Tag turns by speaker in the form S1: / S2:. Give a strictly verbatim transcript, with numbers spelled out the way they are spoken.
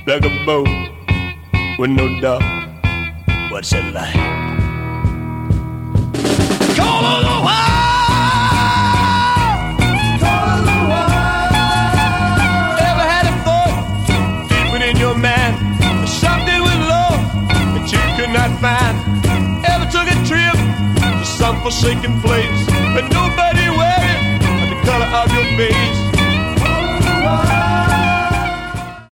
S1: like a boat with no dock. What's it like? Call on the wild, call on the wild. Ever had a thought deep within your mind, something with love that you could not find? Ever took a trip to some forsaken place, but nobody worried about the color of your face? Call on the wild.